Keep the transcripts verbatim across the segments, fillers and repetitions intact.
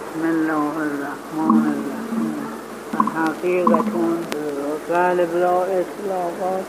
بسم الله الرحمن الرحیم. حقیقتون قلب را اطلاقات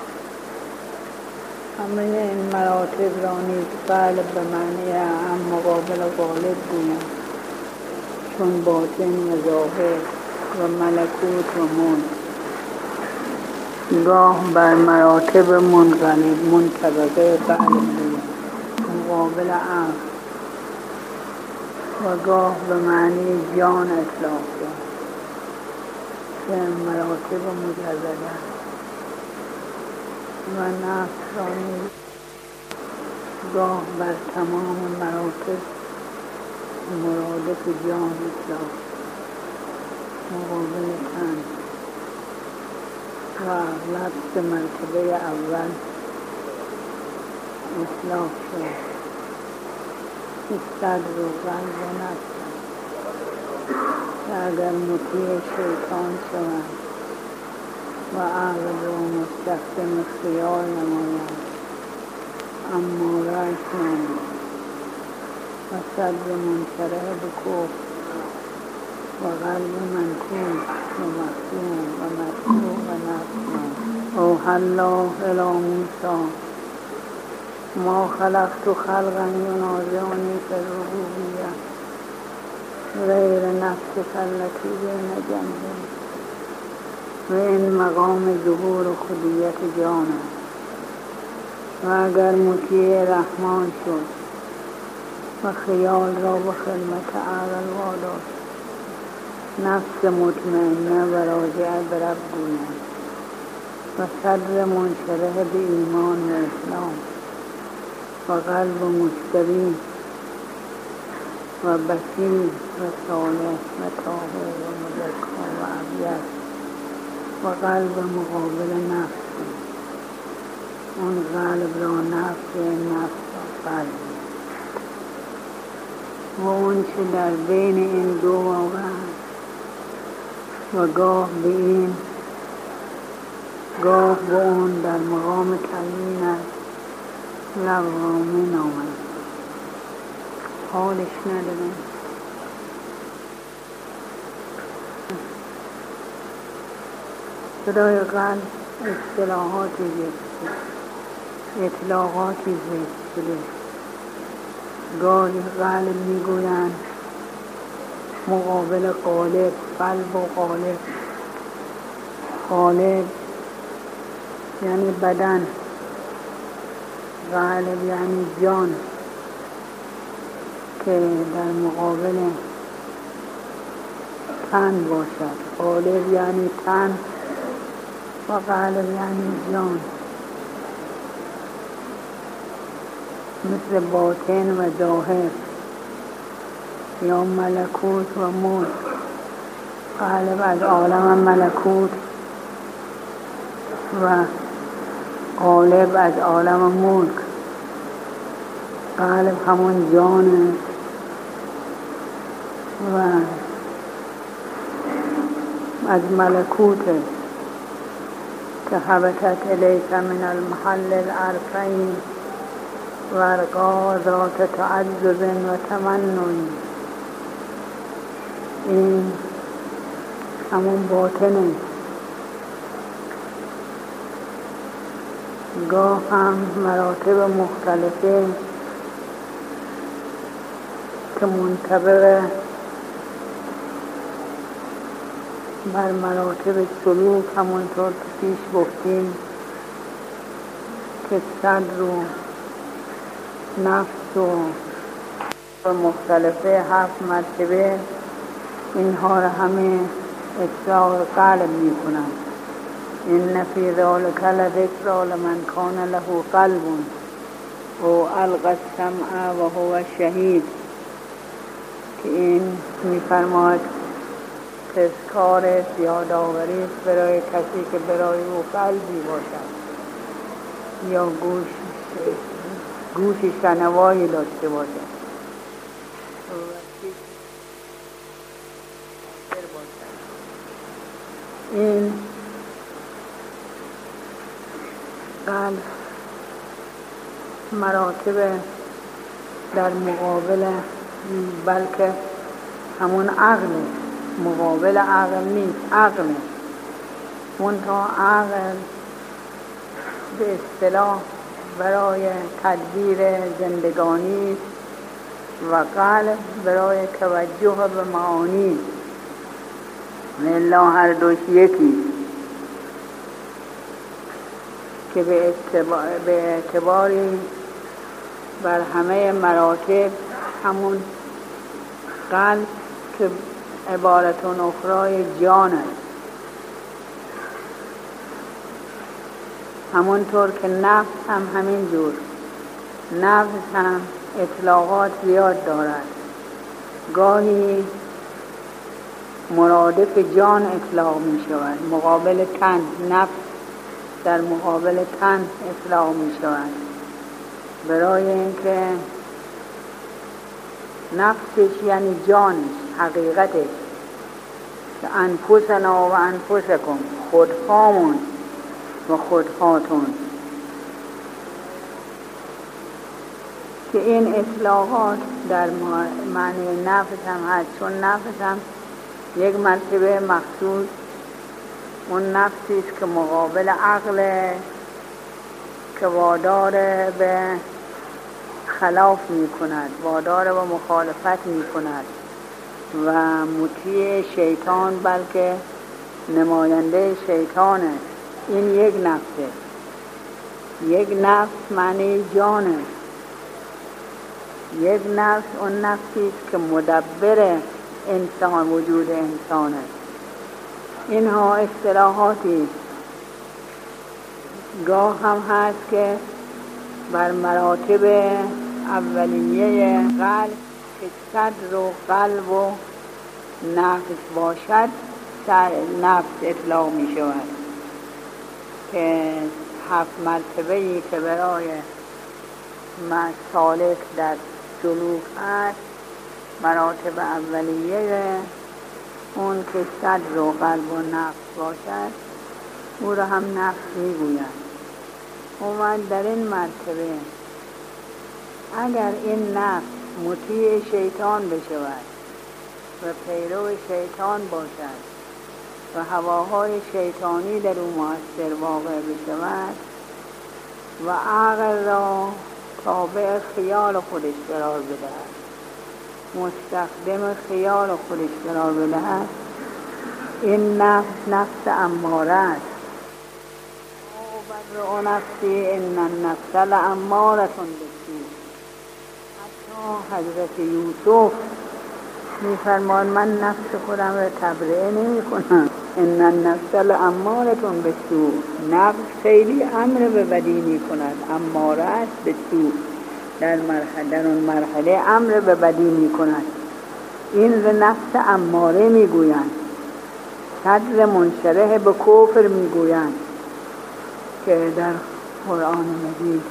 همه این مراتب را نیز قلب به معنی هم مقابل غالب گویم، چون باطن و ظاهر و ملکوت و ملک. گاه بر مراتب منقلب منطبقه قلب گویم مقابل عقل، و گاه به معنی جان اطلاق کنیم که مراتب مجرده و نفس را نیز گاه بر تمام مراتب مرادف جان اطلاق مقابل تن، و اغلب به مرتبه اول اطلاق شد که صدر و قلب و نفس که اگر مطیع شیطان شوند و عقل و مستخدم خیال نمایند اما رای کنند و صدر منشرح به کفر و قلب منکوس و مخدوم و مطلوع و نفس. اوحی الله الی موسی ما خلقت خلقا ینازعنی فی الربوبیة غیر نفسک التی بین جنبیک. و این مقام ظهور و خودیت جان است، و اگر مطیع رحمان شد و خیال را به خدمت عقل واداشت، نفس مطمئنه و راجعه به رب گوید و صدر منشرح به ایمان و اسلام و قلب مستقیم و بصیر و صالح و طاهر و مزکا و ابیض و قلب مقابل نفس. اون قلب را نفس، نفس را قلب، و اون چه در بین این دو واقع است و گاه به این گاه به اون در مقام تعیین است لغامه نامد، حالش نداره. صدای قلب اصطلاحاتی ذکر اطلاقاتی ذکر شده. گاهی قلب میگویند مقابل قالب، قلب و قالب. قالب یعنی بدن، قلب یعنی جان که در مقابل تن باشد. قالب یعنی تن و قلب یعنی جان، مثل باطن و ظاهر یا ملکوت و ملک. قلب از عالم ملکوت و قالب از عالم ملک. قلب همون جانه و از ملکوته که حبتت الیک من المحل الارفعین و ارقا ذات تعزز و تمنن. این همون باطنه. گاه هم مراتب مختلفه که منطبق بر مراتب سلوک همونطور که پیش گفتیم که صدر و نفس و مختلفه هفت مرتبه، اینها را همه اطلاق قلب می کنند. این فی ذلک لذکری لمن کان له قلب او القی السمع و هو شهید، که این می فرماید تذکار یادآوری برای کسی که برای او قلبی باشد یا گوش گوشی شنوایی داشته باشد. این قلب مراتب در مقابل، بلکه همون عقل مقابل عقل نیست، عقل منتها عقل به اصطلاح برای تدبیر زندگانی و قلب برای توجه به معانی، الا هر دوش یکی که به اعتبار به اعتباری بر همه مراتب همون قلب که عبارتون اخرای جان است، همونطور که نفس هم همین جور، نفس هم اطلاقات زیاد دارد، گاهی مرادف جان اطلاق می شود، مقابل تن، نفس در مقابل تن اطلاق می شود، برای اینکه نفسش یعنی جانش، حقیقتش، که انفسنا و انفسکم، خودهامون و خودهاتون، که این اطلاقات در معنی نفس هم هست، چون نفس هم یک مرتبه مخصوص اون نفسی است که مقابل عقل که وادار به خلاف می کند، وادار به مخالفت می کند و مطیع شیطان بلکه نماینده شیطانه. این یک نفسه، یک نفس معنی جانه، یک نفس اون نفسی است که مدبر انسان، وجود انسانه. اینها اصطلاحاتی گاه هم هست که بر مراتب اولیه قلب که صدر و قلب و نفس باشد نفس اطلاق می شود، که هفت مرتبه‌ای که برای سالک در سلوک هست، مراتب اولیه اون که صدر و قلب و نفس باشد او را هم نفس می گوید. اومد در این مرتبه اگر این نفس مطیع شیطان بشود و پیرو شیطان باشد و هواهای شیطانی در او مؤثر واقع بشود و عقل را تابع خیال خودش قرار بدهد، مستخدم خیال خودش قرار بدهد، این نفس نفس اماره است. او بر نفسی ان النفس لاماره بالسوء. حتی حضرت یوسف می‌فرماید من نفس خودم را تبرئه نمی‌کنم، ان النفس لاماره بالسوء. نفس خیلی امر به بدی می‌کند، اماره است به سوء، در مرحله در اون مرحله امر به بدی می‌کند. این را نفس اماره می‌گویند، صدر منشرح به کفر می‌گویند که در قرآن مجید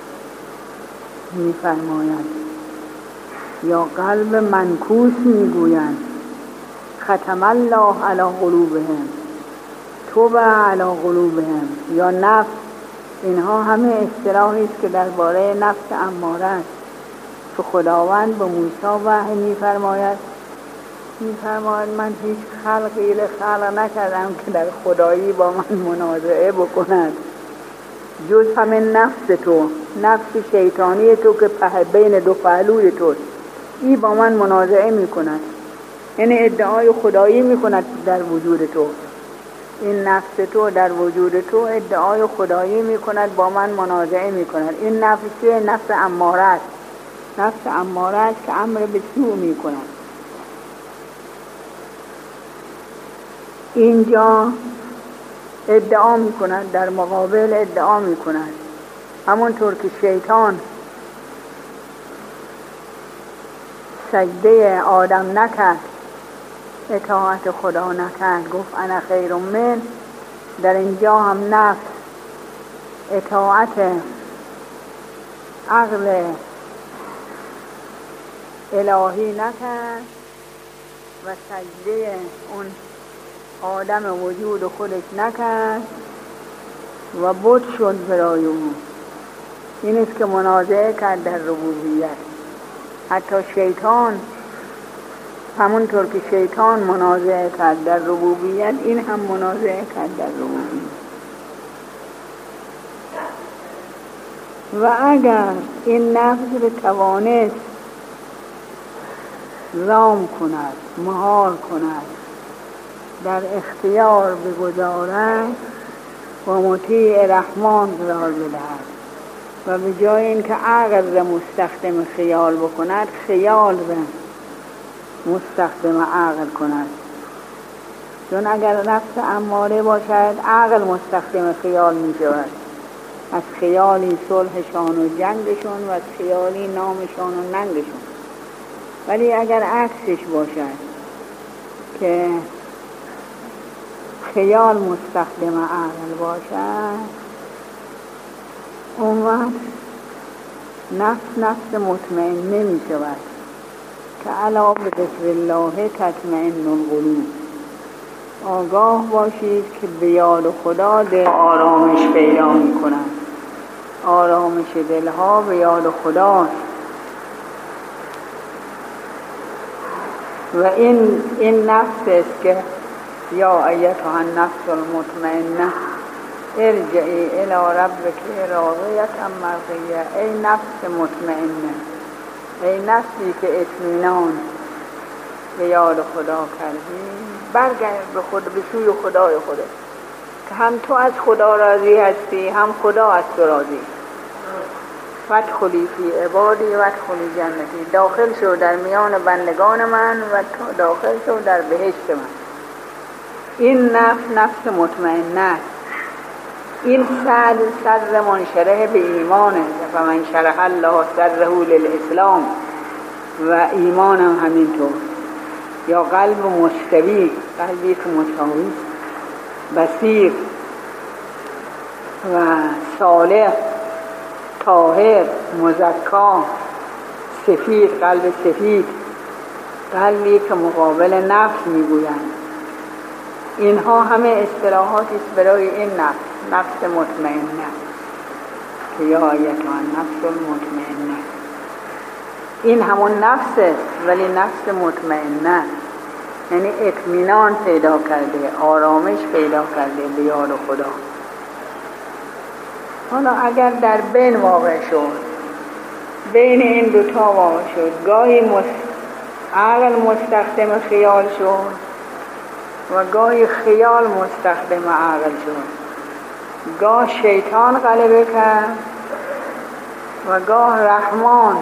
می‌فرمایند، یا قلب منکوس می‌گویند ختم الله علی قلوبهم طبع علی قلوبهم، یا نفس. اینها همه اصطلاحی است که درباره نفس اماره است که خداوند به موسی وحی می‌فرماید می‌فرماید من هیچ خلقی را خلق نکردم که در خدایی با من منازعه بکند جز همین نفس تو، نفس شیطانی تو که په بین دو پهلوی توست، این با من منازعه می‌کند، یعنی ادعای خدایی می‌کند در وجود تو. این نفس تو در وجود تو ادعای خدایی می‌کند، با من منازعه می‌کند. این نفس چه؟ نفس اماره است، نفس اماره است که امر به سوء می‌کند. اینجا ادعا می‌کند، در مقابل ادعا می‌کند، همونطور که شیطان سجده آدم نکرد، اطاعت خدا نکرد، گفت انا خیر من، در اینجا هم نفس اطاعت عقل الهی نکرد و سجده اون آدم وجود خودش نکرد و بت شد برای او. این است که منازعه کرد در ربوبیت. حتی شیطان همونطور که شیطان منازعه کرد در ربوبیت، این هم منازعه کرد در ربوبیت. و اگر این نفس رو توانست رام کند، مهار کند، در اختیار بگذارد و مطیع رحمان قرار بدهد و به جای اینکه عقل را مستخدم خیال بکند، خیال را مستخدم عقل کند. چون اگر نفس اماره باشد، عقل مستخدم خیال می شود. از خیالی صلحشان و جنگشون و از خیالی نامشان و ننگشون. ولی اگر عکسش باشد که خیال مستخدم عقل باشد، اون وقت نفس نفس مطمئنه می شود که الا بذکر الله تطمئن القلوب. آگاه باشید که به یاد خدا دل آرامش پیدا می کند. آرامش دلها به یاد خداست. و این این نفس است که یا ایتها النفس المطمئنه ارجعی الی ربک راضیة مرضیة. ای نفس مطمئنه، ای نفسی که اطمینان به یاد خدا کردی، برگرد به خود، به سوی خدای خودت که هم تو از خدا راضی هستی، هم خدا از تو راضی. وادخلی فی عبادی وادخلی جنتی. داخل شو در میان بندگان من و تو داخل شو در بهشت من. این نفس نفس مطمئنه است. این صدر صدر منشرح به ایمانه. فمن شرح الله صدره للاسلام. و ایمانم همینطور. یا قلب مستوی، قلبی که مساوی، بصیر و صالح، طاهر، مزکا، سفید، قلب سفید، قلبی که مقابل نفس میگویند. اینها همه اصطلاحاتی است برای این نفس، نفس مطمئنه که یا ایتها النفس المطمئنه. این همون نفس است، ولی نفس مطمئنه، یعنی اطمینان پیدا کرده، آرامش پیدا کرده به یاد خدا. حالا اگر در بین واقع شد، بین این دوتا واقع شد، گاهی مست... عقل مستخدم خیال شد و گاهی خیال مستخدم عقل شد، گاه شیطان غلبه کرد و گاه رحمان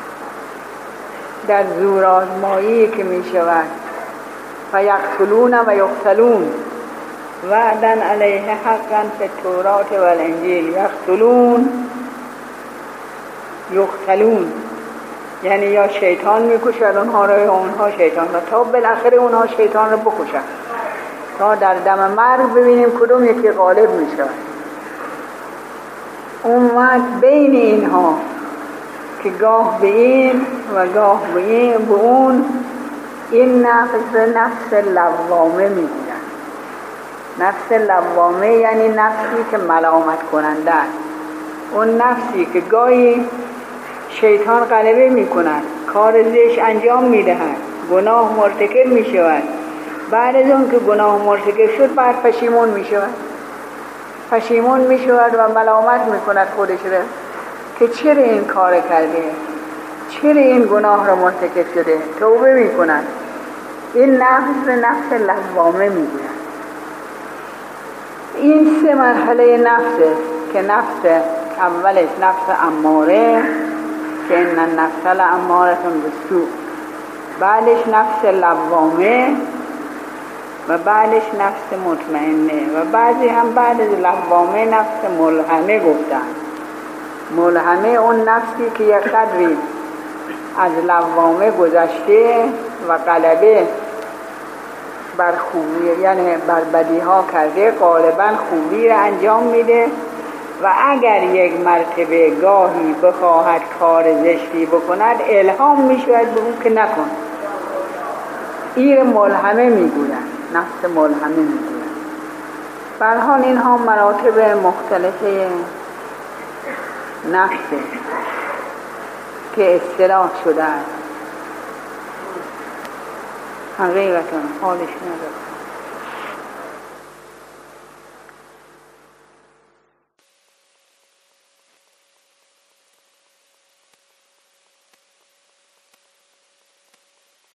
در زورآزمایی که می شود فیقتلون و یقتلون وعدا علیه حقا فی التوراة و الانجیل. یقتلون یقتلون یعنی یا شیطان میکشد اونها را یا اونها شیطان را، تا بالاخره اونها شیطان را بکشند، تا در دم مرگ ببینیم کدوم یکی غالب میشود. اون وقت بین اینها که گاه به این و گاه به این به اون، این نفس نفس لوامه میگوید. نفس لوامه یعنی نفسی که ملامت کننده است. اون نفسی که گاهی شیطان غلبه میکند، کار زشت انجام میدهد، گناه مرتکب میشود، بعد از اون که گناه مرتکب شد بعد پشیمون میشود، پشیمون میشود و ملامت میکند خودش را که چرا این کار کرده، چرا این گناه را مرتکب شده، توبه میکند. این نفس نفس لوامه میگوید. این سه مرحله نفسه که نفس اولش نفس اماره که این نفس لاماره‌تون بالسوء، بعدش نفس لوامه و بعدش نفس مطمئنه و بعضی هم بعد از لوامه نفس ملهمه گفتن. ملهمه اون نفسی که یک قدری از لوامه گذشته و غلبه بر خوبی یعنی بر بدی ها کرده، غالبا خوبی را انجام میده و اگر یک مرتبه گاهی بخواهد کار زشتی بکند الهام میشود به اون که نکن. این ملهمه میگویند، نفس ملهمه میگویند. به هر حال اینها مراتب مختلفه نفسه که اصطلاح شده است. حقیقتا حالش نداره.